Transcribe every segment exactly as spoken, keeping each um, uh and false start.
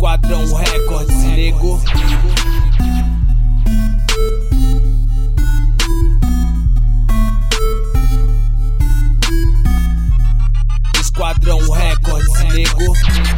Esquadrão Records, nego. Esquadrão Records, nego.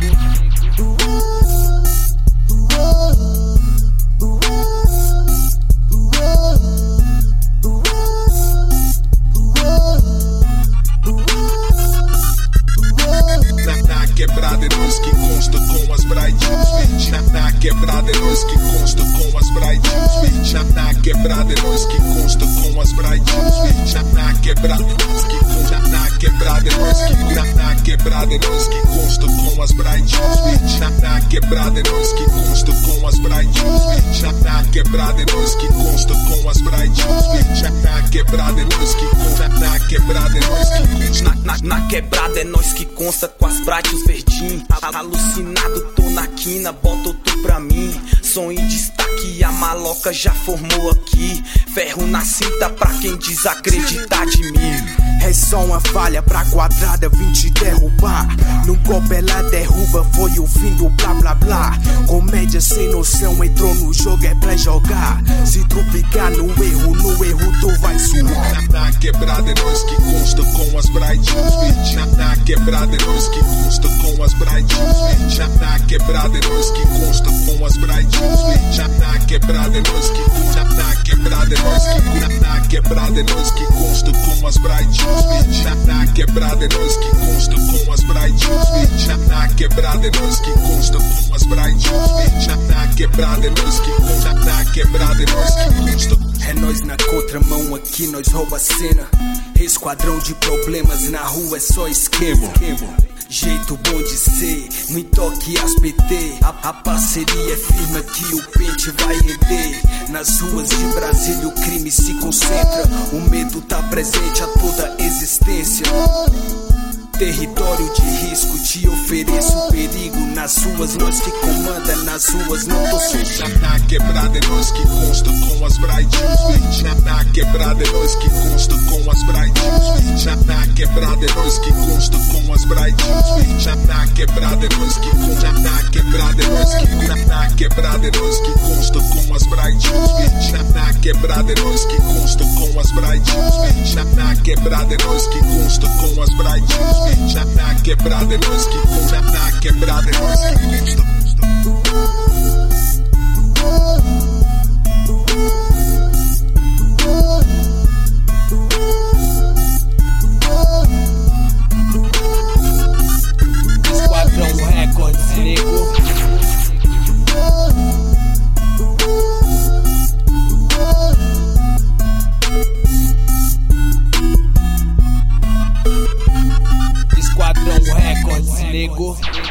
Na quebrada é nós que consta com as braidinhos verdes. Na, na quebrada é nós que consta com as braidinhos verdes. Na, na quebrada é nós que consta com as braidinhos verdes. Na, na quebrada é nós que consta. Na quebrada é nós que na, na quebrada é nós que consta com as braidinhos verdes. Na, na quebrada é nós que consta com as braidinhos verdes. Na, na quebrada é nós que consta com as braidinhos verdes. Na, na quebrada é nós que consta. Na quebrada é nós que consta. Na, na, na quebrada é nós que consta com as braidinhos verdinho. Alucinado, tô na quina, bota outro pra mim. Som em destaque, a maloca já formou aqui. Ferro na cinta pra quem desacreditar de mim. É só uma falha pra quadrada vim te derrubar. Num golpe ela derruba, foi o fim do blá blá blá. Comédia sem noção, entrou no jogo, é pra jogar. Se tropicar no erro, no erro tu vai suar. Na, na quebrada é nós que consta com as braidinhos verdes. Na, na quebrada é nós que consta com as braidinhos verdes. Na, na quebrada é nós que consta com as braidinhos verdes. Na, na quebrada é nós que consta. Na quebrada é nós que consta. Na quebrada é nós que consta com as braidinhos verdes. Na, na quebrada é nós que consta com as braidinhos verdes. Na, na quebrada é nós que consta com as braidinhos verdes. Na, na quebrada é nós que consta. Na quebrada é nós que consta. É nós na contramão aqui, nós rouba a cena. Esquadrão de problemas na rua é só esquema. Jeito bom de ser, no toque as P T. A, a parceria é firme que o pente vai render. Nas ruas de Brasília o crime se concentra. O medo tá presente a toda existência. Território de risco, te ofereço perigo. Nas ruas nós que comanda, nas ruas não tô sujo. Na quebrada é nós que consta com as braidinhos verdes. Na, na quebrada é nós que consta com as braidinhos verdes. Na, na quebrada é nós que consta com as braidinhos verdes. Na, na quebrada é nós que consta. Na quebrada é nós que consta. Na quebrada é nós que consta com as braidinhos verdes. Na, na quebrada é nós que consta com as braidinhos verdes. Na, na quebrada é nós que consta com as braidinhos verdes. Na, na quebrada é nós que consta. Na quebrada é nós que consta. Esquadrão Records, nego. Esquadrão Records, nego.